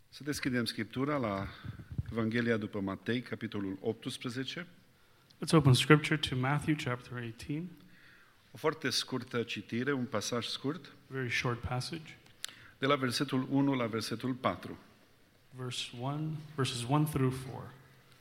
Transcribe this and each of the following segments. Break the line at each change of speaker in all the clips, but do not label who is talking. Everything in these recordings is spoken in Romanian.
Să deschidem Scriptura la Evanghelia după Matei, capitolul 18.
Let's open Scripture to Matthew chapter 18.
O foarte scurtă citire, un pasaj scurt,
Very short passage.
de la versetul 1 la versetul 4.
Verses 1 through 4.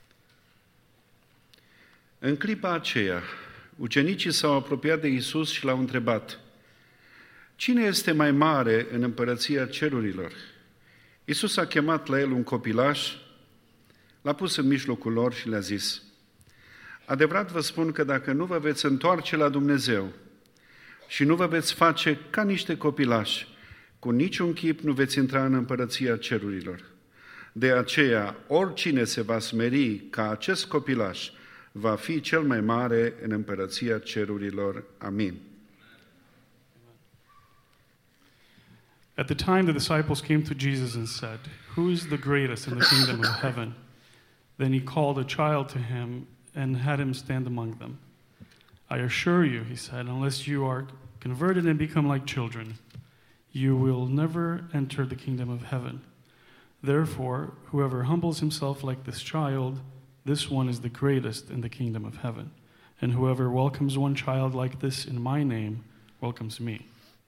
În clipa aceea, ucenicii s-au apropiat de Iisus și l-au întrebat: Cine este mai mare în împărăția cerurilor? Iisus a chemat la el un copilaș, l-a pus în mijlocul lor și le-a zis: Adevărat vă spun că dacă nu vă veți întoarce la Dumnezeu și nu vă veți face ca niște copilași, cu niciun chip nu veți intra în împărăția cerurilor. De aceea, oricine se va smeri ca acest copilaș, va fi cel mai mare în împărăția cerurilor. Amin.
At the time the disciples came to Jesus and said, "Who is the greatest in the kingdom of heaven?" Then he called a child to him and had him stand among them. I assure you, he said, unless you are converted and become like children, you will never enter the kingdom of heaven. Therefore, whoever humbles himself like this child, this one is the greatest in the kingdom of heaven. And whoever welcomes one child like this in my name welcomes me.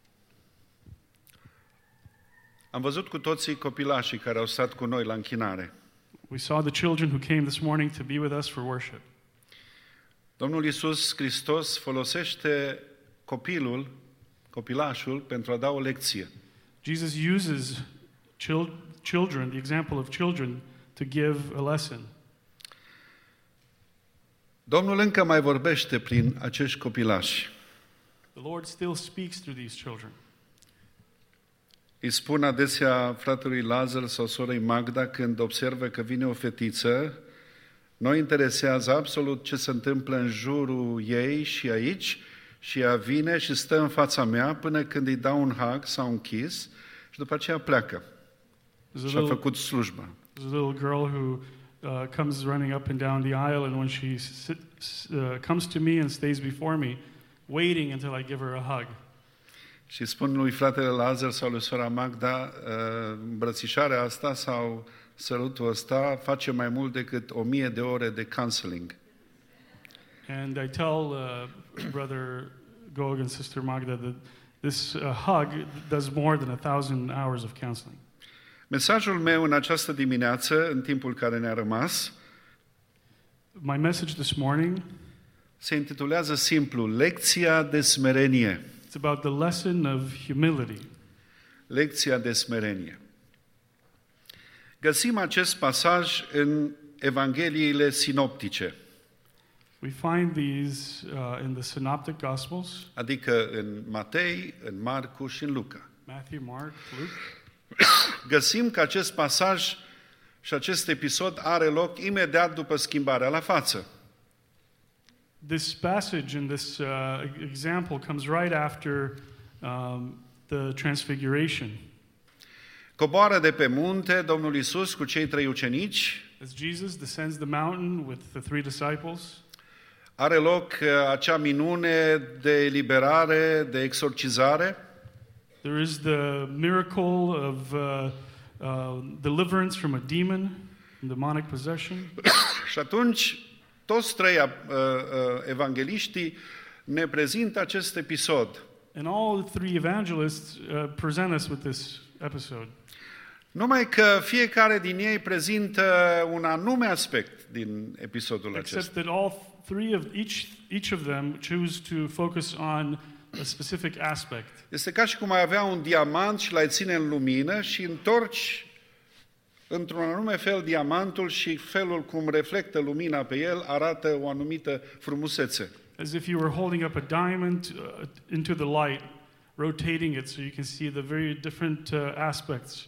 Am văzut cu toții copilașii care au stat cu noi la închinare.
We saw the children who came this morning to be with us for worship.
Domnul Iisus Hristos folosește copilașul pentru a da o lecție.
Jesus uses children, the example of children, to give a lesson.
Domnul încă mai vorbește prin acești copilași.
The Lord still speaks through these children.
Îi spun adesea fratelui Lazar sau sorei Magda când observă că vine o fetiță, nu interesează absolut ce se întâmplă în jurul ei și aici, și ea vine și stă în fața mea până când îi dau un hug sau un kiss și după aceea pleacă. Și a făcut slujba.
There's a little girl who comes running up and down the aisle, and when she comes to me and stays before me, waiting until I give her a hug.
Și spun lui fratele Lazar sau lui sora Magda, îmbrățișarea asta sau sărutul ăsta face mai mult decât 1000 de ore de counseling.
And I tell Brother Gog and Sister Magda that this hug does more than 1,000 hours of counseling.
Mesajul meu în această dimineață, în timpul care ne-a rămas,
My message this morning
se intitulează simplu: Lecția de smerenie.
It's about the lesson of humility.
Lecția de smerenie. Găsim acest pasaj în Evangheliile sinoptice.
We find these in the Synoptic Gospels.
Adică în Matei, în Marcu și în Luca.
Matthew, Mark, Luke.
Găsim că acest pasaj și acest episod are loc imediat după schimbarea la față.
This passage and this example comes right after the Transfiguration.
Coboară de pe munte Domnul Iisus cu cei 3 ucenici.
As Jesus descends the mountain with the 3 disciples,
are loc acea minune de eliberare, de exorcizare.
There is the miracle of deliverance from a demon, demonic possession.
Și atunci toți 3 evangeliștii ne prezintă acest episod.
And all the 3 evangelists present us with this episode.
Numai că fiecare din ei prezintă un anume aspect din episodul acesta.
Except that all 3 of each of them choose to focus on a specific aspect.
Este ca și cum ai avea un diamant și l-ai ține în lumină și întorci într-un anume fel diamantul și felul cum reflectă lumina pe el arată o anumită frumusețe.
As if you were holding up a diamond into the light, rotating it so you can see the very different aspects.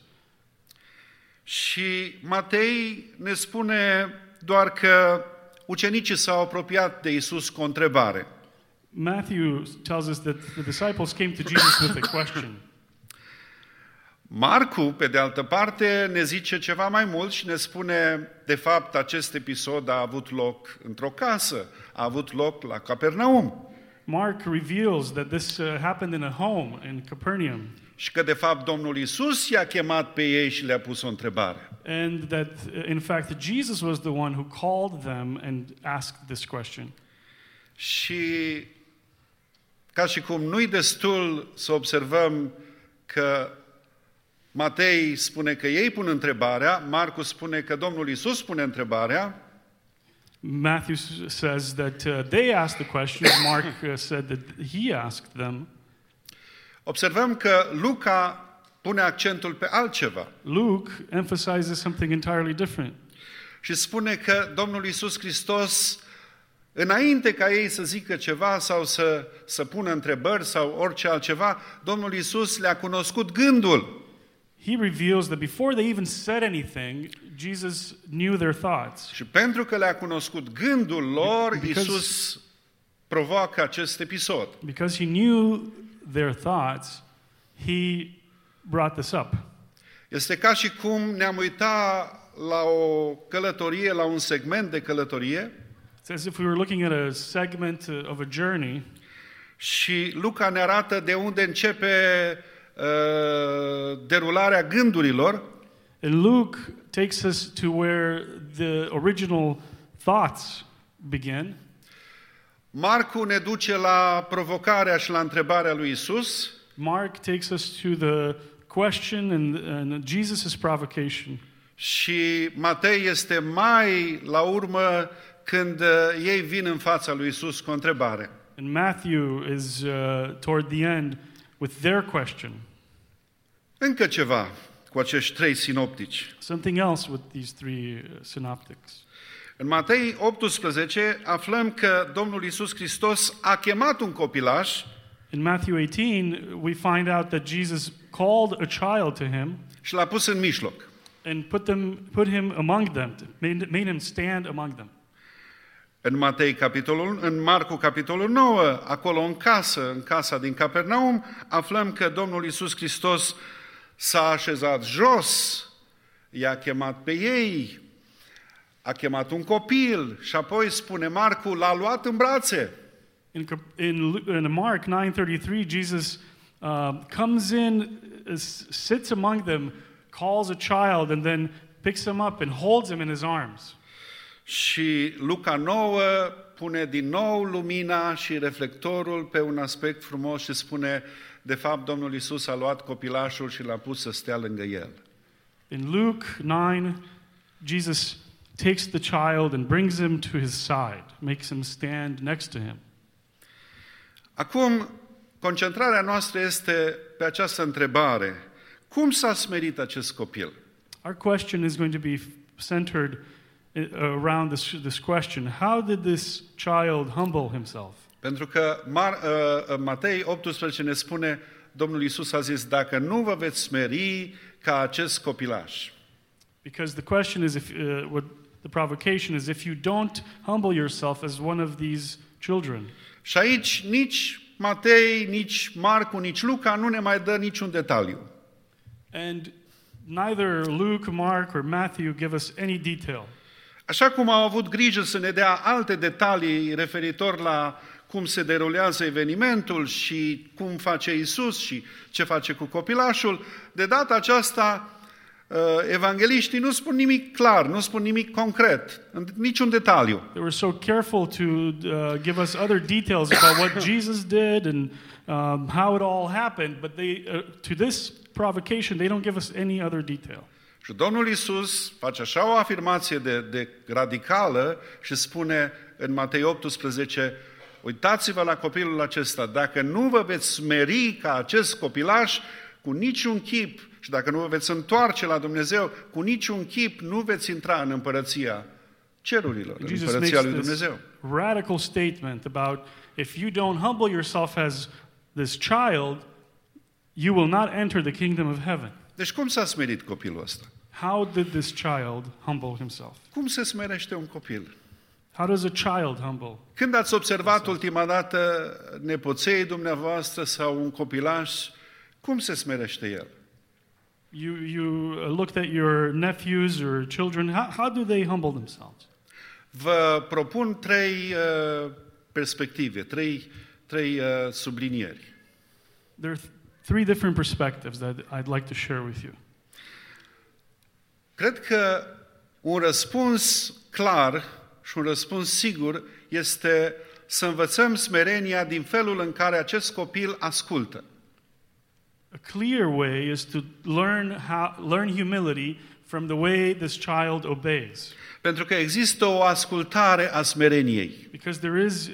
Și Matei ne spune doar că ucenicii s-au apropiat de Iisus cu o întrebare.
Matthew tells us that the disciples came to Jesus with a question.
Marcu, pe de altă parte, ne zice ceva mai mult și ne spune, de fapt, acest episod a avut loc într-o casă, a avut loc la Capernaum.
Mark reveals that this happened in a home in Capernaum.
și că de fapt Domnul Iisus i-a chemat pe ei și le-a pus o întrebare.
And that, in fact, Jesus was the one who called them and asked this question.
Și ca și cum nu-i destul să observăm că Matei spune că ei pun întrebarea, Marcu spune că Domnul Iisus pune întrebarea,
Matthew says that they asked the questions. Mark said that he asked them.
observăm că Luca pune accentul pe altceva
Luke emphasizes something entirely different.
și spune că Domnul Iisus Hristos, înainte ca ei să zică ceva sau să pună întrebări sau orice altceva, Domnul Iisus le-a cunoscut gândul.
He reveals that before they even said anything, Jesus knew their thoughts.
Și pentru că le-a cunoscut gândul lor, Iisus provoacă acest episod.
Because he knew their thoughts, he brought this up.
Este ca și cum ne-am uitat la o călătorie, la un segment de călătorie
It's as if we were looking at a segment of a journey,
și Luca ne arată de unde începe derularea gândurilor
and Luke takes us to where the original thoughts begin.
Marcu ne duce la provocarea și la întrebarea lui Iisus
Mark takes us to the question and Jesus' provocation.
și Matei este mai la urmă când ei vin în fața lui Iisus cu o întrebare.
And Matthew is toward the end with their question.
Încă ceva cu acești trei sinoptici.
Something else with these three synoptics.
În Matei 18 aflăm că Domnul Iisus Hristos a chemat un copilaș
In Matthew 18, we find out that Jesus called a child to him
și l-a pus în mijloc.
and put him among them, made him stand among them.
În Marcu capitolul 9, acolo în casa din Capernaum, aflăm că Domnul Iisus Hristos s-a așezat jos, i-a chemat pe ei, a chemat un copil și apoi, spune Marcu, l-a luat în brațe.
In Mark 9:33, Jesus comes in, sits among them, calls a child, and then picks him up and holds him in his arms.
Și Luca 9 pune din nou lumina și reflectorul pe un aspect frumos și spune, de fapt, Domnul Iisus a luat copilașul și l-a pus să stea lângă el.
In Luke 9, Jesus takes the child and brings him to his side, makes him stand next to him.
Acum, concentrarea noastră este pe această întrebare. Cum s-a smerit acest copil?
Our question is going to be centered around this question. How did this child humble himself?
Pentru că Matei 18 ne spune, Domnul Iisus a zis, dacă nu vă veți smeri ca acest copilaș.
Because the question is, what the provocation is, if you don't humble yourself as one of these children.
Și aici nici Matei, nici Marcu, nici Luca nu ne mai dă niciun detaliu.
And neither Luke, Mark, or Matthew give us any detail.
Așa cum au avut grijă să ne dea alte detalii referitor la cum se derulează evenimentul și cum face Iisus și ce face cu copilașul, de data aceasta evangeliștii nu spun nimic clar, nu spun nimic concret, niciun detaliu.
They were so careful to give us other details about what Jesus did and how it all happened, but to this provocation, they don't give us any other detail.
Și Domnul Iisus face așa o afirmație de radicală și spune în Matei 18, uitați-vă la copilul acesta, dacă nu vă veți smeri ca acest copilaș, cu niciun chip, și dacă nu vă veți întoarce la Dumnezeu, cu niciun chip nu veți intra în împărăția cerurilor, în împărăția lui Dumnezeu.
Radical statement about if you don't humble yourself as this child, you will not enter the kingdom of heaven.
Deci cum s-a smerit copilul ăsta?
How did this child humble himself?
Cum se smerește un copil?
How does a child humble?
Când ați observat ultima dată nepoței dumneavoastră sau un copilaș, cum se smerește el?
You looked at your nephews or children. How do they humble themselves?
Vă propun trei perspective, trei sublinieri.
There are three different perspectives that I'd like to share with you.
Cred că un răspuns clar și un răspuns sigur este să învățăm smerenia din felul în care acest copil ascultă.
A clear way is to learn humility from the way this child obeys.
Pentru că există o ascultare a smereniei.
Because there is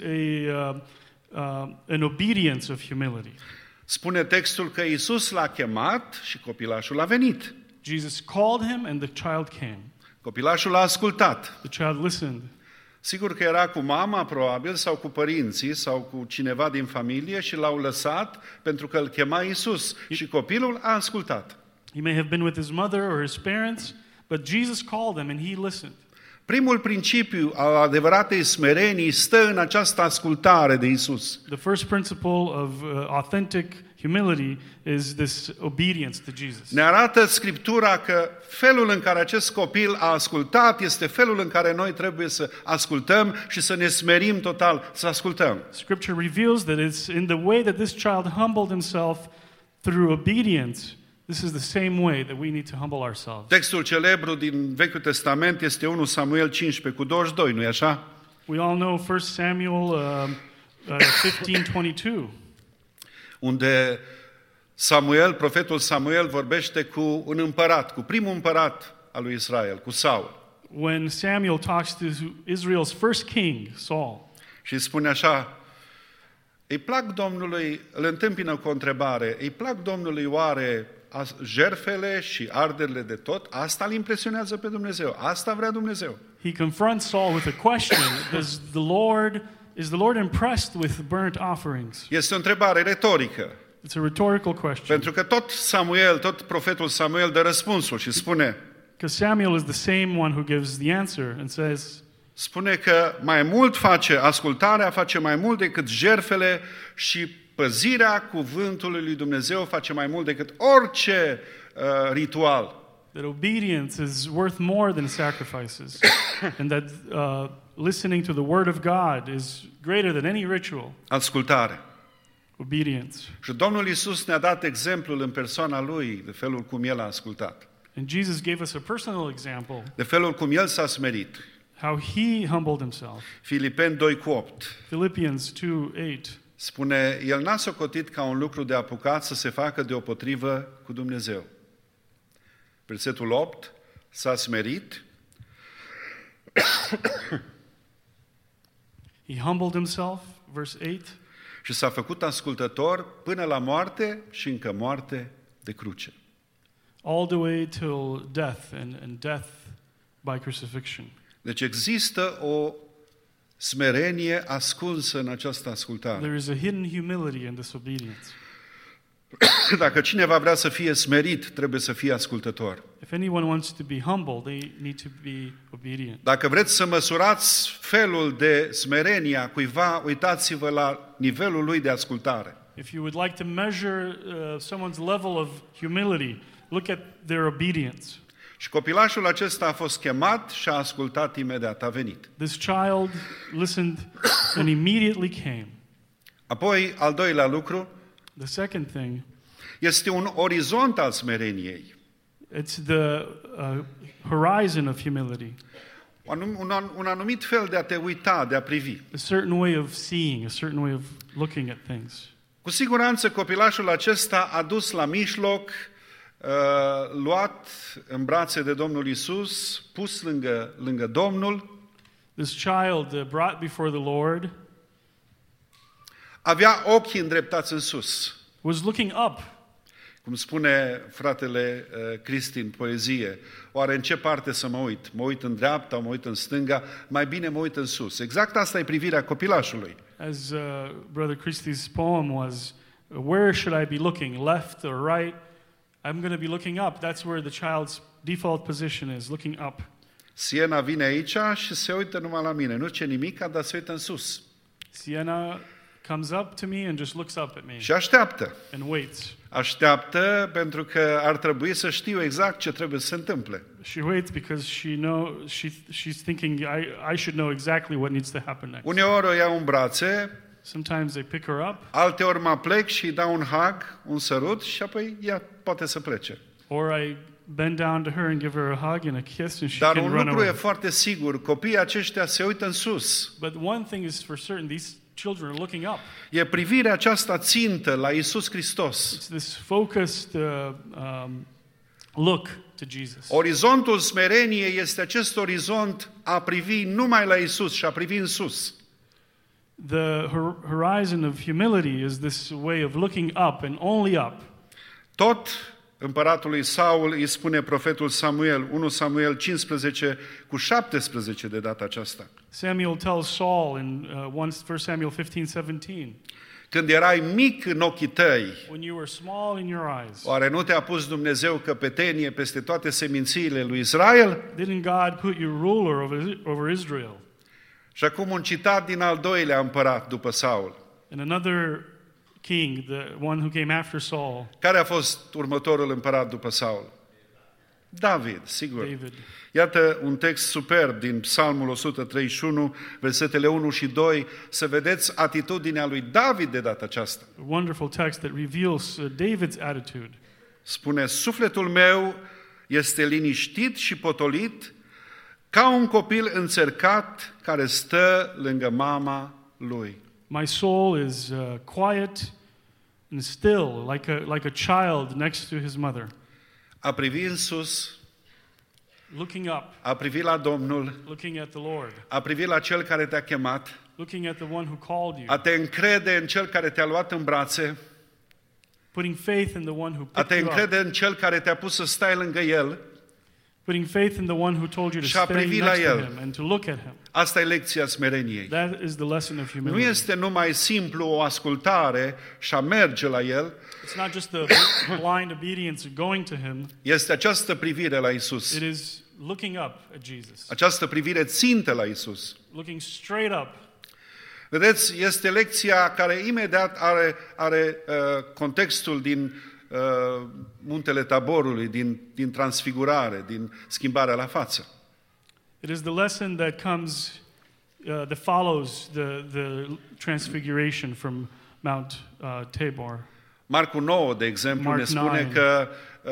an obedience of humility.
Spune textul că Iisus l-a chemat și copilașul a venit.
Jesus called him and the child came.
Copilașul a ascultat.
The child listened.
Sigur că era cu mama, probabil, sau cu părinții, sau cu cineva din familie și l-au lăsat pentru că îl chema Iisus. Și copilul a ascultat.
He may have been with his mother or his parents, but Jesus called him and he listened.
Primul principiu al adevăratei smerenii stă în această ascultare de Iisus.
The first principle of authentic humility is this obedience to Jesus.
Ne arată Scriptura că felul în care acest copil a ascultat este felul în care noi trebuie să ascultăm și să ne smerim total să ascultăm.
Scripture reveals that it's in the way that this child humbled himself through obedience. This is the same way that we need to humble ourselves.
Textul celebru din Vechiul Testament este 1 Samuel 15:22, nu-i așa?
We all know 1 Samuel 15:22.
Unde Samuel, profetul Samuel, vorbește cu un împărat, cu primul împărat al lui Israel, cu Saul.
When Samuel talks to Israel's first king, Saul.
Și spune așa: îi plac Domnului, îl întâmpină cu o întrebare, îi plac Domnului oare jertfele și arderile de tot? Asta îl impresionează pe Dumnezeu, asta vrea Dumnezeu.
He confronts Saul with a question: Is the Lord impressed with burnt offerings?
Este o întrebare retorică.
It's a rhetorical question.
Pentru că tot profetul Samuel dă răspunsul și spune,
because Samuel is the same one who gives the answer and says,
spune că mai mult ascultarea face mai mult decât jertfele și păzirea cuvântului lui Dumnezeu face mai mult decât orice ritual.
That obedience is worth more than sacrifices, and that listening to the word of God is greater than any ritual.
Ascultare.
Obedience.
Și Domnul Iisus ne-a dat exemplul în persoana lui de felul cum el a ascultat.
And Jesus gave us a personal example.
De felul cum el s-a smerit.
How he humbled himself.
Filipeni 2:8.
Philippians 2:8.
Spune, el n-a socotit ca un lucru de apucat să se facă deopotrivă cu Dumnezeu. Versetul 8, s-a smerit.
He humbled himself, verse 8.
Și s-a făcut ascultător până la moarte și încă moarte de cruce.
All the way till death and death by crucifixion.
Deci există o smerenie ascunsă în această ascultare.
There is a hidden humility in this obedience.
Dacă cineva vrea să fie smerit, trebuie să fie ascultător.
If anyone wants to be humble, they need to be obedient.
Dacă vreți să măsurați felul de smerenie a cuiva, uitați-vă la nivelul lui de ascultare.
If you would like to measure someone's level of humility, look at their obedience.
Și copilașul acesta a fost chemat și a ascultat imediat, a venit.
This child listened and immediately came.
Apoi, al doilea lucru,
the second thing,
este un orizont al smereniei.
It's the horizon of humility.
Un anumit fel de a te uita, de a privi.
A certain way of seeing, a certain way of looking at things.
Cu siguranță copilașul acesta a dus la mijloc, luat în brațe de Domnul Iisus, pus lângă Domnul.
This child brought before the Lord.
Avea ochii îndreptați în sus.
Was looking up.
Cum spune fratele Cristi în poezie, oare în ce parte să mă uit? Mă uit în dreapta, mă uit în stânga, mai bine mă uit în sus. Exact asta e privirea copilașului.
As Brother Christie's poem was, where should I be looking, left or right? I'm going to be looking up. That's where the child's default position is, looking up.
Siena vine aici și se uită numai la mine. Nu ce nimic, dar se uită în sus.
Siena comes up to me and just looks up at me.
Și așteaptă.
And waits.
Așteaptă pentru că ar trebui să știu exact ce trebuie să se întâmple.
She waits because she's thinking I should know exactly what needs to happen next.
Uneori o iau în brațe.
Sometimes they pick her up,
alteori mă plec și îi dau un hug, un sărut și apoi ea poate să plece.
or I bend down to her and give her a hug and a kiss and she
Dar
can
un
run
lucru e
away.
foarte sigur, copiii aceștia se uită în sus.
But one thing is for certain, these children are looking up.
E privirea aceasta țintă la Iisus Hristos.
It's this focused look to Jesus.
Orizontul smereniei este acest orizont a privi numai la Iisus și a privi în sus.
The horizon of humility is this way of looking up and only up.
Tot împăratului Saul îi spune profetul Samuel, 1 Samuel 15 cu 17 de data aceasta.
Samuel tells Saul in 1 Samuel 15:17,
Când erai mic în ochii tăi,
when you were small in your eyes,
oare nu te-a pus Dumnezeu căpetenie peste toate semințiile lui Israel?
didn't God put you ruler over Israel?
Și acum un citat din al doilea împărat după Saul.
And another king, the one who came after Saul,
Care a fost următorul împărat după Saul? David, sigur.
David.
Iată un text superb din Psalmul 131, versetele 1 și 2, să vedeți atitudinea lui David de data aceasta.
A wonderful text that reveals David's attitude.
Spune, sufletul meu este liniștit și potolit ca un copil înțercat care stă lângă mama lui.
My soul is quiet and still, like a child next to his mother.
A privi în sus,
Looking up,
a privi la Domnul,
looking at the Lord,
a privi la Cel care te-a chemat,
looking at the one who called you,
a te încrede în Cel care te-a luat în brațe,
putting faith in the one who
a
picked
te
you up,
încrede în Cel care te-a pus să stai lângă El.
putting faith in the one who told you to
Și a
stay
privi la
next to
el.
him and to look at him.
Asta e lecția smereniei.
That is the lesson of
Nu
humility.
este numai simplu o ascultare și a merge la El,
It's not just the blind obedience of going to him.
este această privire la Isus.
It is looking up at Jesus,
Această privire țintă la Isus.
looking straight up.
Vedeți, este lecția care imediat are contextul din Muntele Taborului, din transfigurare, din schimbarea la față.
It is the lesson that comes, that follows the transfiguration from Mount Tabor.
Marcu 9, de exemplu,
Mark
ne spune
9.
că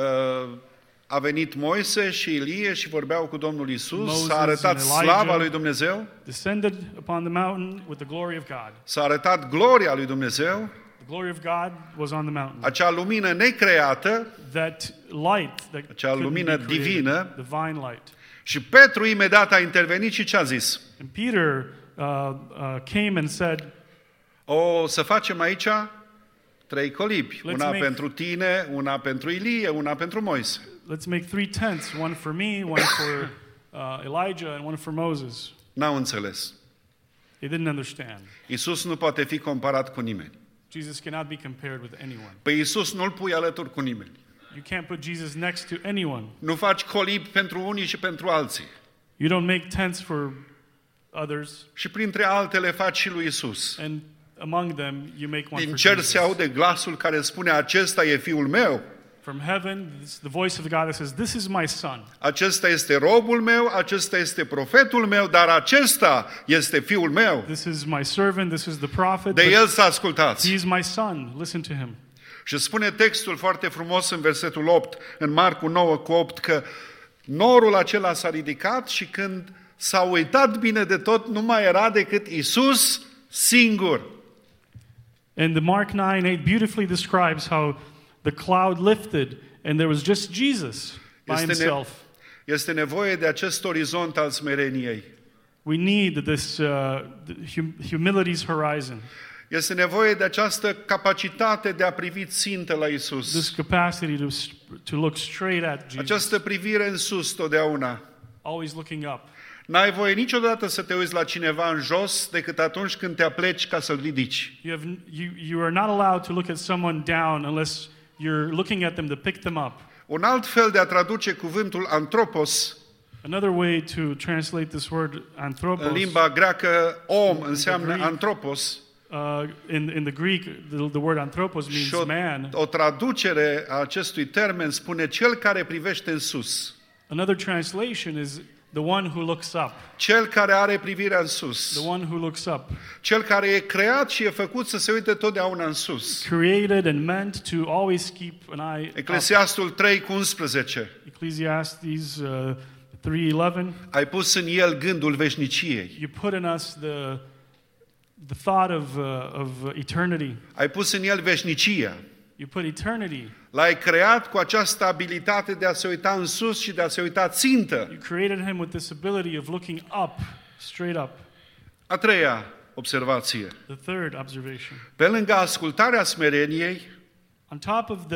a venit Moise și Ilie și vorbeau cu Domnul Isus,
Moses
s-a arătat
and Elijah
slava lui Dumnezeu,
descended upon the mountain with the glory of God.
s-a arătat gloria lui Dumnezeu,
The glory of God was on the mountain.
acea lumină necreată
That light that
acea
couldn't
lumină
be created,
divină.
divine light.
Și Petru imediat a intervenit și ce a zis?
And Peter came and said,
O să facem aici 3 colibi,
Let's
una
make-
pentru tine, una pentru Ilie, una pentru Moise.
let's make 3 tents, one for me, one for Elijah, and one for Moses.
N-au înțeles.
They didn't understand.
Isus nu poate fi comparat cu nimeni.
Jesus cannot be compared with anyone.
Pe Isus nu-L pui alături cu nimeni.
You can't put Jesus next to anyone.
Nu faci colibi pentru unii și pentru alții.
You don't make tents for others,
Și printre altele faci și lui Isus.
and among them you make one
Din
for
cer
Jesus.
se aude glasul care spune, acesta e Fiul meu,
From heaven, it's the voice of God that says, "This is my son.
acesta este robul meu, acesta este profetul meu, dar acesta este Fiul meu.
This is my servant. This is the prophet.
De
but
el să ascultați.
he is my son. Listen to him."
Și spune textul foarte frumos în versetul 8, în Marcu 9 cu 8, că norul acela s-a ridicat și când s-a uitat bine de tot, nu mai era decât Isus singur.
And the Mark 9:8 beautifully describes how the cloud lifted and there was just Jesus by himself.
Este nevoie de acest orizont al smereniei.
We need this humility's horizon,
Este nevoie de această capacitate de a privi țintă la
this
Isus.
capacity to look straight at Jesus,
Această privire în sus totdeauna.
always looking up.
N-ai voie niciodată să te uiți la cineva în jos decât atunci când te apleci ca să-l ridici.
You are not allowed to look at someone down unless you're looking at them to pick them up.
Un alt fel de a traduce cuvântul antropos
Another way to translate this word anthropos,
în limba greacă om înseamnă antropos
in the Greek, the word anthropos means
și
man.
o traducere a acestui termen spune cel care privește în sus.
Another translation is The one who looks up.
Cel care are privirea în sus.
The one who looks up.
Cel care e creat și e făcut să se uite totdeauna în sus.
Created and meant to always keep an eye up.
Eclesiastul 3:11.
Ecclesiastes 3:11.
Ai pus în el gândul veșniciei.
You put in us the thought of eternity.
Ai pus în el veșnicia.
You put eternity.
L-ai creat cu această abilitate de a se uita în sus și de a se uita țintă.
You created him with this ability of looking up, straight up.
A treia observație.
The third observation.
Pe lângă ascultarea smereniei,
On top of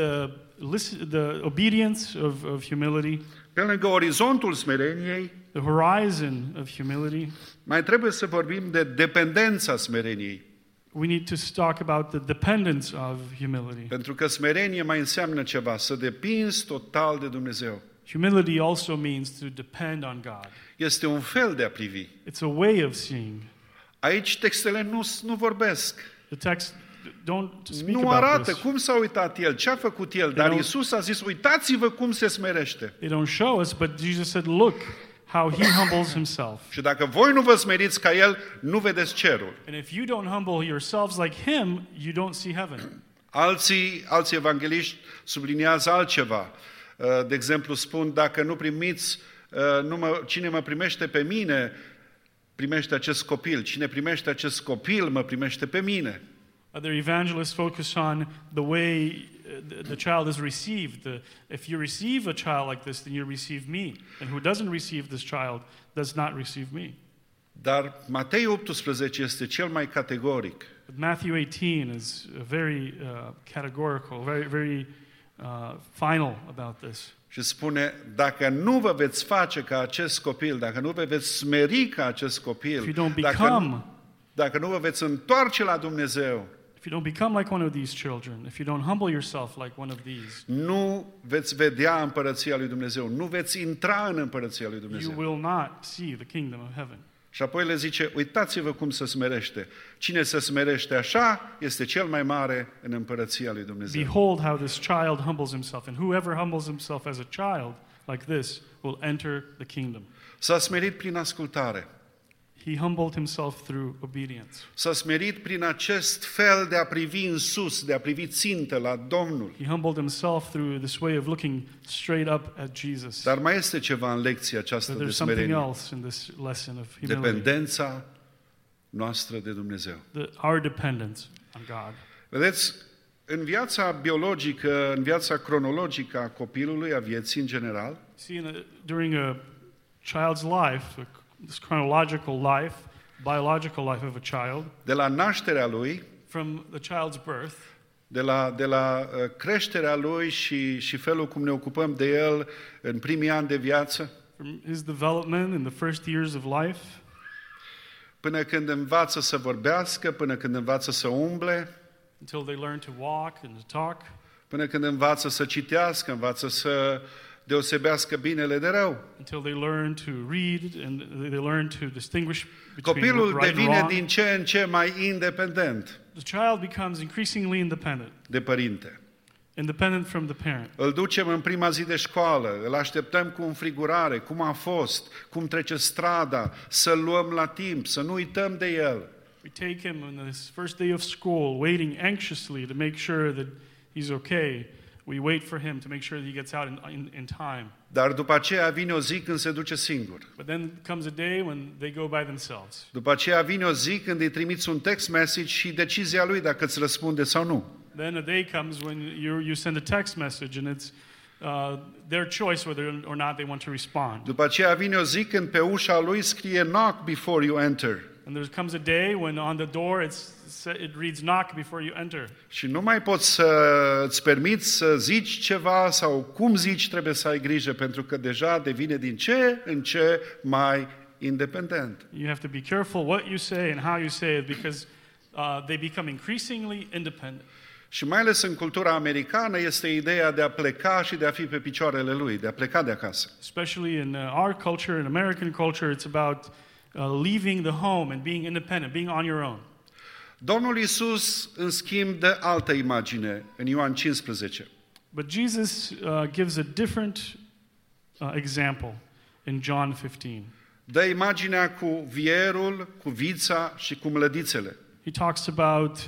the obedience of humility,
pe lângă orizontul smereniei,
the horizon of humility,
mai trebuie să vorbim de dependența smereniei.
we need to talk about the dependence of humility.
Pentru că smerenie mai înseamnă ceva, să depinzi total de Dumnezeu.
Humility also means to depend on God.
Este un fel de a privi.
It's a way of seeing.
Aici textele nu vorbesc.
The text don't speak
Nu
about
arată
this.
cum s-a uitat el, ce a făcut el, dar Iisus a zis, uitați-vă cum se smerește.
They don't show us, but Jesus said, look how he humbles himself.
Și dacă voi nu vă smeriți ca el, nu vedeți cerul.
And if you don't humble yourselves like him, you don't see heaven.
Alți evangeliști subliniază altceva. De exemplu, spun, dacă nu primiți, cine mă primește pe mine, primește acest copil. Cine primește acest copil, mă primește pe mine.
Other evangelists focus on the way the child is received. If you receive a child like this, then you receive me. And who doesn't receive this child does not receive me.
Dar Matei 18 este cel mai categoric.
But Matthew 18 is very categorical, very final about this.
Și spune, dacă nu vă veți face ca acest copil, dacă nu vă veți smeri ca acest copil, dacă nu vă veți întoarce la Dumnezeu,
if you don't become like one of these children, if you don't humble yourself like one of these,
nu veți vedea împărăția lui Dumnezeu, nu veți intra în împărăția lui
you
Dumnezeu.
will not see the kingdom of heaven.
Și apoi le zice, uitați-vă cum se smerește. Cine se smerește așa, este cel mai mare în împărăția lui Dumnezeu.
Behold how this child humbles himself, and whoever humbles himself as a child like this will enter the kingdom.
S-a smerit prin ascultare.
He humbled himself through obedience.
S-a smerit prin acest fel de a privi în sus, de a privi țintă la Domnul.
He humbled himself through this way of looking straight up at Jesus.
Dar mai este ceva în lecția aceasta
But
de
there's something
smerenie.
else in this lesson of humility.
Dependența noastră de Dumnezeu.
Our dependence on God.
Vedeți, în viața biologică, în viața cronologică a copilului, a vieții în general,
See, during a child's life, this chronological life, biological life of a child,
de la nașterea lui,
from the child's birth,
de la creșterea lui și felul cum ne ocupăm de el în primii ani de viață,
from his development in the first years of life,
până când învață să vorbească, până când învață să umble,
until they learn to walk and to talk,
până când învață să citească, învață să deosebească binele de rău.
until they learn to read and they learn to distinguish between
Copilul
right and
devine
wrong.
din ce în ce mai independent
The child becomes increasingly independent,
de părinte.
independent from the parent.
Îl ducem în prima zi de școală, îl așteptăm cu înfrigurare, cum a fost, cum trece strada, să-l luăm la timp, să nu uităm de el.
We take him on this first day of school, waiting anxiously to make sure that he's okay. We wait for him to make sure that he gets out in time.
Dar după aceea vine o zi când se duce singur.
But then comes a day when they go by themselves.
După aceea vine o zi când îi trimiți un text message și decizia lui dacă îți răspunde sau nu.
Then a day comes when you send a text message and it's their choice whether or not they want to respond.
După aceea vine o zi când pe ușa lui scrie knock before you enter.
And there comes a day when on the door it reads knock before you enter.
Și nu mai poți să îți permiți să zici ceva sau cum zici, trebuie să ai grijă, pentru că deja devine din ce în ce mai independent.
You have to be careful what you say and how you say it because they become increasingly independent.
Și mai ales în cultura americană este ideea de a pleca și de a fi pe picioarele lui, de a pleca de acasă.
Especially in our culture, in American culture, it's about leaving the home and being independent, being on your own.
Domnul Iisus, în schimb, dă altă imagine în Ioan 15.
But Jesus gives a different example in John 15.
Dă imaginea cu vierul, cu vița și cu mlădițele.
He talks about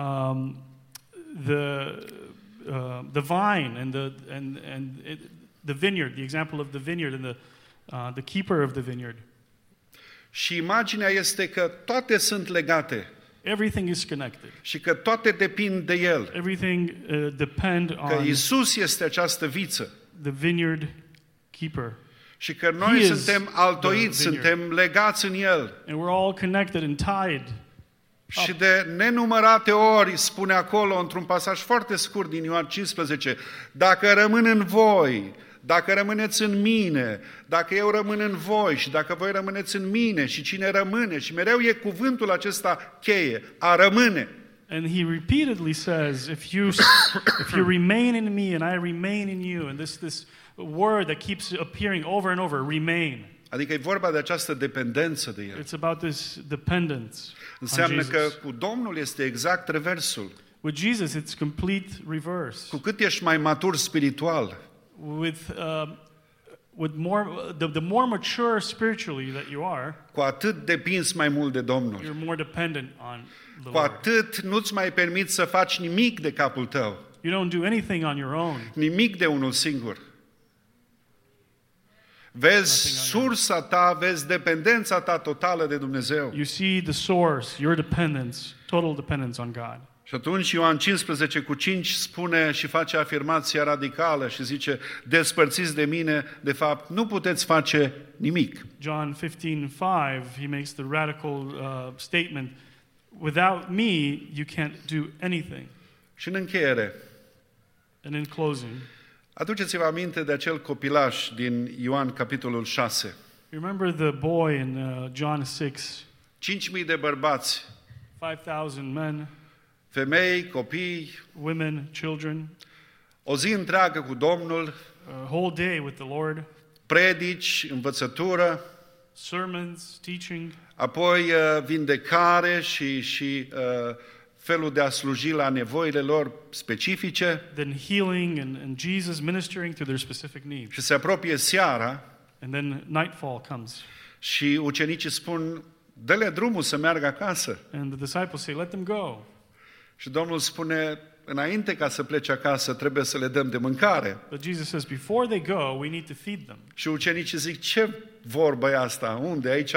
the vine and the vineyard, the example of the vineyard and the keeper of the vineyard.
Și imaginea este că toate sunt legate
Everything is connected.
și că toate depind de El.
Everything depend
Că
on
Isus este această viță
the vineyard keeper.
și că noi
He is
suntem altoiți,
the vineyard.
suntem legați în El.
And we're all connected and tied.
Și de nenumărate ori spune acolo, într-un pasaj foarte scurt din Ioan 15, dacă rămân în voi, dacă rămâneți în mine, dacă eu rămân în voi și dacă voi rămâneți în mine și cine rămâne, și mereu e cuvântul acesta cheie, a rămâne.
And he repeatedly says, if you remain in me and I remain in you, and this word that keeps appearing over and over, remain.
Adică e vorba de această dependență de El.
It's about this dependence on
Înseamnă că
Jesus.
cu Domnul este exact reversul.
With Jesus, it's complete reverse.
Cu cât ești mai matur spiritual,
With more, the more mature spiritually that you are,
cu atât depinzi mai mult de Domnul.
you're more dependent on the
Cu
Lord.
atât nu-ți mai permiți să faci nimic de capul tău.
You don't do anything on your own.
Nimic de unul singur. Vezi sursa ta, vezi dependența ta totală de Dumnezeu.
You see the source, your dependence, total dependence on God.
Și atunci Ioan 15:5 spune și face afirmația radicală și zice, despărțiți de mine, de fapt nu puteți face nimic.
John 15:5, he makes the radical statement, without me, you can't do anything.
Și în încheiere,
And in closing,
aduceți-vă aminte de acel copilaș din Ioan capitolul 6.
you remember the boy in John 6,
5.000 de bărbați,
5,000 men,
femei, copii,
women, children,
o zi întreagă cu Domnul,
a whole day with the Lord,
predici, învățătură,
sermons, teaching,
apoi vindecare și felul de a sluji la nevoile lor specifice
then healing and Jesus ministering to their specific needs.
și se apropie seara
And then nightfall comes.
și ucenicii spun, dă-le drumul să meargă acasă.
And the disciples say, let them go.
Și Domnul spune, înainte ca să plece acasă, trebuie să le dăm de mâncare.
But Jesus says, before they go, we need to feed them.
Și ucenicii zic, ce vorbă e asta? Unde? Aici,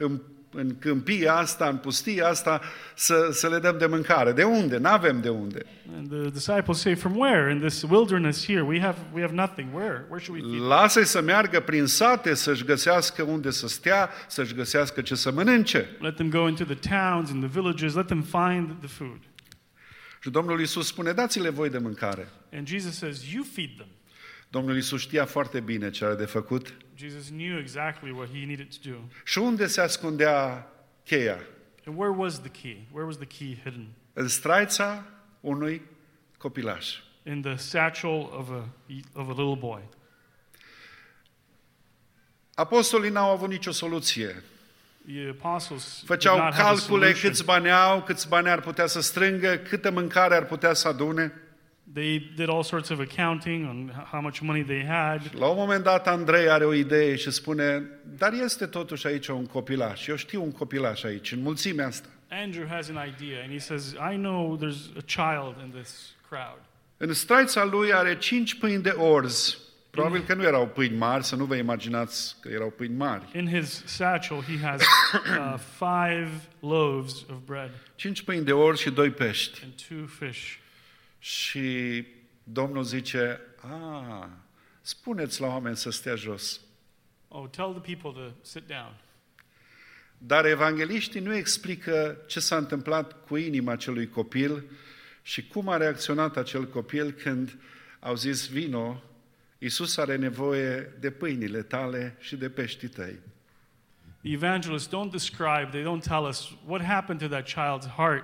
în câmpia asta, în pustia asta, să le dăm de mâncare. De unde? N-avem de unde.
And the disciples say, from where? In this wilderness here, we have nothing. Where should we feed them?
Lasă-i să meargă prin sate, să-și găsească unde să stea, să-și găsească ce să mănânce.
Let them go into the towns and the villages. Let them find the food.
Și Domnul Iisus spune, dați-le voi de mâncare.
And Jesus says, you feed them.
Domnul Iisus știa foarte bine ce are de făcut.
Jesus knew exactly what he needed to do.
Și unde se ascundea cheia?
And where was the key? Where was the key hidden?
În straița unui copilaș.
In the satchel of a little boy.
Apostolii n-au avut nicio soluție.
The apostles did
Făceau
not have a
calcule
solution.
câți bani au, câți bani ar putea să strângă, câtă mâncare ar putea să adune.
They did all sorts of accounting on how much money they had.
La un moment dat Andrei are o idee și spune, dar este totuși aici un copilaș. Eu știu un copilaș aici, în mulțimea asta.
Andrew has an idea, and he says, I know there's a child in this crowd.
În straița lui are 5 pâini de orz. Probabil că nu erau pâini mari, să nu vă imaginați că erau pâini mari.
In his satchel, he has 5 loaves of bread
5 pâini de orz și 2 pești.
and 2 fish.
Și Domnul zice, spuneți la oameni să stea jos.
Oh, tell the people to sit down.
Dar evangeliștii nu explică ce s-a întâmplat cu inima acelui copil și cum a reacționat acel copil când au zis, vino, Iisus are nevoie de pâinile tale și de peștii tăi.
The evangelists don't describe, they don't tell us what happened to that child's heart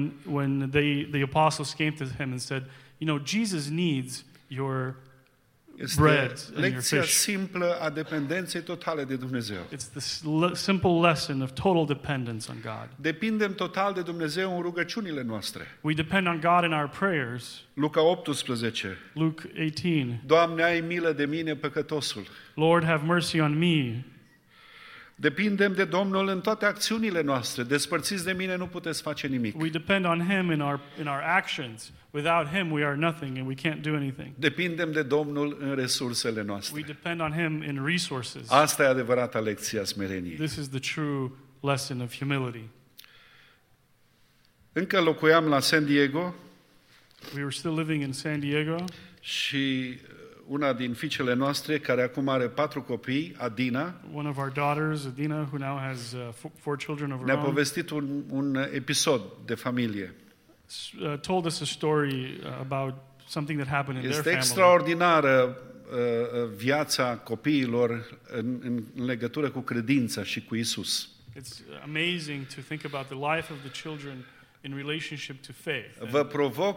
when the apostles came to him and said, you know, Jesus needs your
Este
bread and your
lecția
fish.
simplă a dependenței totale de Dumnezeu.
It's the simple lesson of total dependence on God.
Depindem total de Dumnezeu în rugăciunile noastre.
We depend on God in our prayers.
Luca 18.
Luke 18.
Doamne, ai milă de mine, păcătosul.
Lord, have mercy on me.
Depindem de Domnul în toate acțiunile noastre. Despărțiți de mine nu puteți face nimic.
We depend on Him in our actions. Without Him, we are nothing and we can't do anything.
Depindem de Domnul în resursele
We
noastre.
depend on Him in resources.
Asta e adevărata lecție a smereniei.
This is the true lesson of humility.
Încă locuiam la San Diego
We were still living in San Diego,
și una din fiicele noastre, care acum are 4 copii, Adina,
one of our daughters, Adina, who now has 4 children of her
ne-a
own,
povestit un episod de familie.
told us a story about something that happened in their
Este
family.
extraordinară viața copiilor în legătură cu credința și cu Isus.
It's amazing to think about the life of the children in relationship to faith.
Vă provoc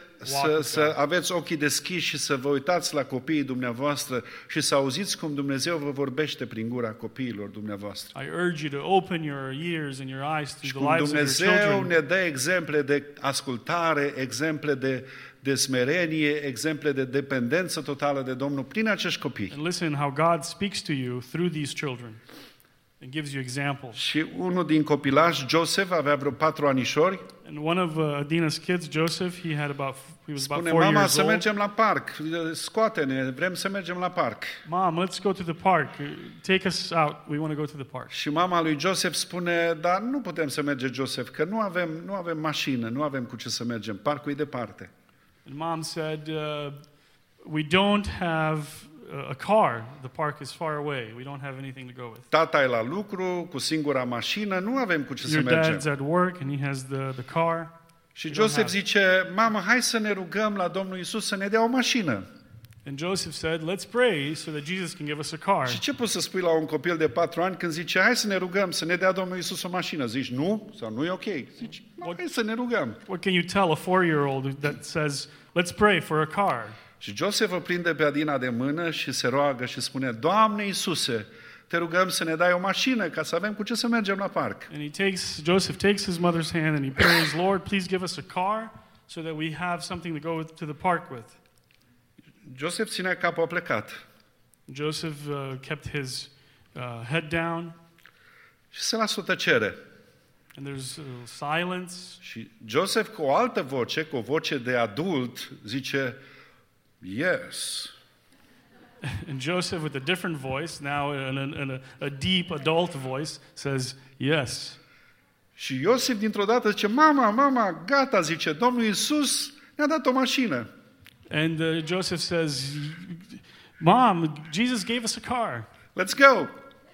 să aveți ochii deschiși și să vă uitați la copiii dumneavoastră și să auziți cum Dumnezeu vă vorbește prin gura copiilor dumneavoastră.
I urge you to open your ears and your eyes
Și
to
cum
the lives of your
Dumnezeu
children.
ne dă exemple de ascultare, exemple de smerenie, exemple de dependență totală de Domnul prin acești copii.
And listen how God speaks to you through these children and gives you examples.
Și unul din copilași, Joseph, avea vreo 4 anișori,
And one of Adina's kids, Joseph, he was about
spune,
4
mama,
years
să
old.
mergem la parc, scoate-ne, vrem să mergem la parc.
Mom, let's go to the park. Take us out. We want to go to the park.
Și mama lui Joseph spune, dar nu putem să mergem, Joseph, că nu avem mașină, nu avem cu ce să mergem, parcul e departe.
And mom said, we don't have a car. The park is far away. We don't have anything to go with.
Tata e la lucru, cu singura mașină, nu avem cu ce să
Your
mergem.
dad's at work and he has the car.
Și
You don't
Joseph
have it.
zice, mamă, hai să ne rugăm la Domnul Iisus să ne dea o mașină.
And Joseph said, let's pray so that Jesus can give us a car.
Și ce poți să spui la un copil de 4 ani când zice, hai să ne rugăm să ne dea Domnul Iisus o mașină? Zici, nu? Sau nu e ok? Zici, hai să ne rugăm.
What can you tell a 4-year-old that says, let's pray for a car?
Și Joseph o prinde pe Adina de mână și se roagă și spune, Doamne Iisuse, te rugăm să ne dai o mașină ca să avem cu ce să mergem la parc.
And Joseph takes his mother's hand and he prays, Lord, please give us a car so that we have something to go to the park with.
Joseph ținea capul aplecat
Joseph kept his head down,
și se lasă o tăcere.
and there's silence.
Și Joseph cu o altă voce, cu o voce de adult, zice, yes.
And Joseph, with a different voice, now in a deep adult voice, says, yes.
Și Iosif dintr-o dată zice, mama, gata, zice, Domnul Iisus ne-a dat o mașină.
And Joseph says, Mom, Jesus gave us a car.
Let's go!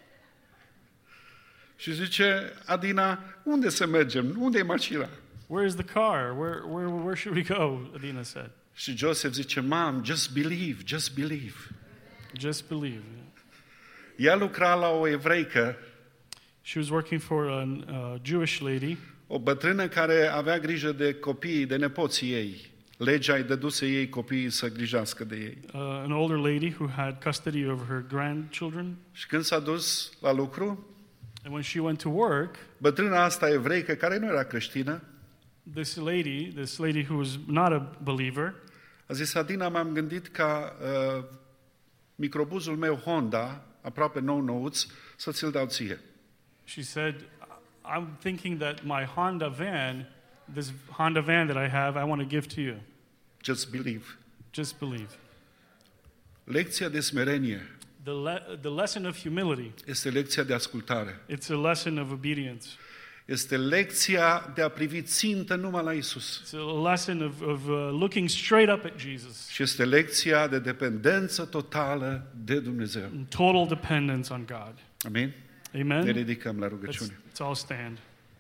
Și zice Adina, unde să mergem? Unde e mașina?
Where is the car? Where should we go? Adina said.
Și Joseph zice, Mom, just believe.
Just believe.
Ea lucra la o evreică,
She was working for a Jewish lady,
o bătrână care avea grijă de copiii, de nepoții ei. Legea îi dăduse ei copiii să grijească de ei.
an older lady who had custody of her grandchildren.
Și când s-a dus la lucru,
And when she went to work,
bătrâna asta evreică, care nu era creștină,
this lady who was not a believer,
a zis, Adina, m-am gândit ca microbuzul meu Honda, aproape nou-nouț, să ți-l dau ție.
she said, I'm thinking that my Honda van, this Honda van that I have, I want to give to you.
Just believe.
Just believe.
Lecția de smerenie
The lesson of humility,
este lecția de ascultare.
it's a lesson of obedience.
Este lecția de a privi țintă numai la Isus.
It's a lesson of looking straight up at Jesus.
Și este lecția de dependență totală de Dumnezeu.
And total dependence on God.
Amin? Ne
Amen?
ridicăm la rugăciune.
Let's all stand.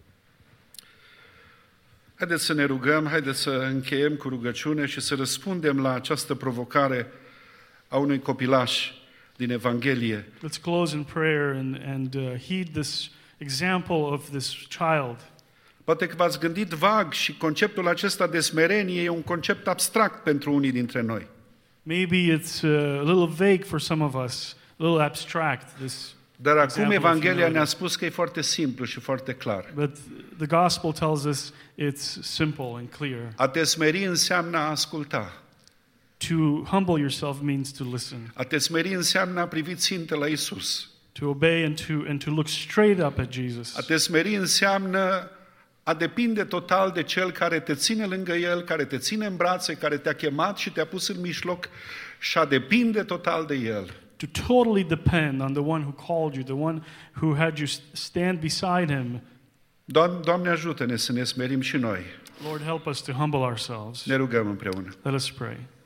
Haideți să ne rugăm, haideți să încheiem cu rugăciune și să răspundem la această provocare a unui copilaș din Evanghelie.
Let's close in prayer and heed this example of this child.
Poate că v-ați gândit vag și conceptul acesta de smerenie e un concept abstract pentru unii dintre noi.
Maybe it's a little vague for some of us, a little abstract, this.
Dar acum
example of
Evanghelia
humility.
ne-a spus că e foarte simplu și foarte clar.
But the gospel tells us it's simple and clear.
A te smeri înseamnă a asculta.
To humble yourself means to listen.
A te smeri înseamnă a privi țintă la Isus.
To obey and to look straight up at Jesus.
A te smeri înseamnă a depinde total de Cel care te ține lângă El, care te ține în brațe, care te-a chemat și te-a pus în mijloc și a depinde total de El.
To totally depend on the one who called you, the one who had you stand beside him.
Doamne, ajută-ne să ne smerim și noi.
Lord, help us to humble ourselves.
Ne rugăm împreună.
Let us pray.